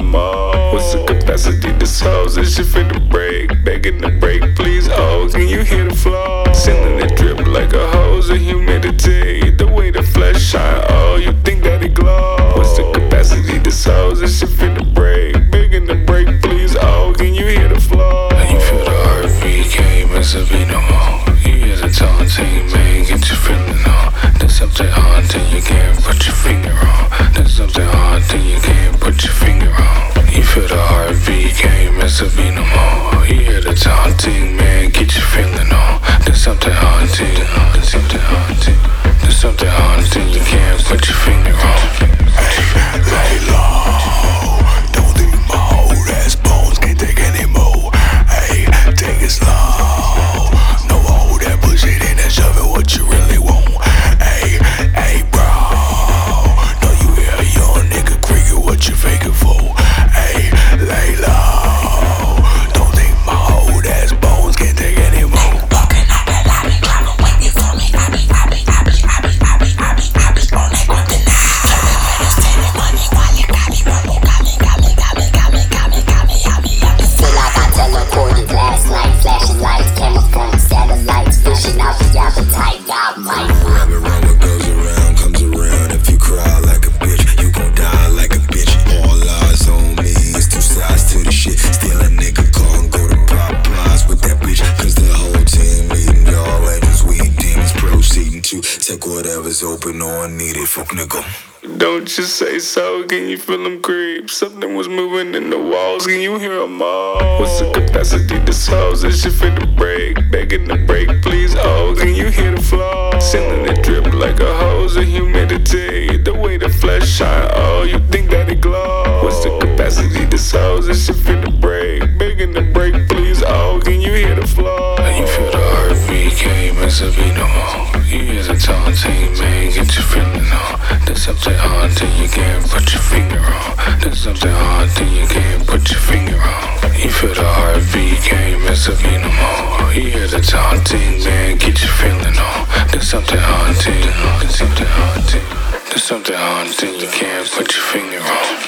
them all. What's the capacity this house? This shit finna break. Begging to break, please. Oh, can you hear the flow? Ceiling it drip like a hose of humidity. The way the flesh shine, oh, you think that it glows? What's the capacity this house? This shit finna break. Begging to break, please. Oh, can you hear the flow? You feel the heartbeat, can't miss a beat no more. You hear the taunting, man, get your feeling on. There's something haunting you can't put your finger on. There's something haunting you can't put your finger on. You feel the heartbeat, can't miss a beat no more. You hear the taunting, man, get your feeling on. There's something haunting, there's something haunting. There's something haunting you can't put your finger on. Hey, lay low. Don't think my old ass bones can't take anymore. Hey, take it slow. No all that bullshit in that shoving what you really want. Hey, hey, bro. No, you hear a young nigga creaking what you faking for. Hey, lay low. Don't think my old ass bones can't take anymore. Take whatever's open or needed, fuck nigga. Don't you say so, can you feel them creep? Something was moving in the walls, can you hear them all? What's the capacity this house? This shit finna break. Begging to break, please, oh, can you hear the flow? Ceiling it drip like a hose of humidity. The way the flesh shine, oh, you think that it glows? What's the capacity this house? This shit finna break. Begging to break, please, oh, can you hear the flow? You feel the heartbeat, can't miss a beat no more. You hear the taunting, man, get your feeling on. There's something haunting you can't put your finger on. There's something haunting you can't put your finger on. You feel the heartbeat, can't miss a beat no more. You hear the taunting, man, get your feeling on. There's something haunting, there's something haunting. There's something haunting you can't put your finger on.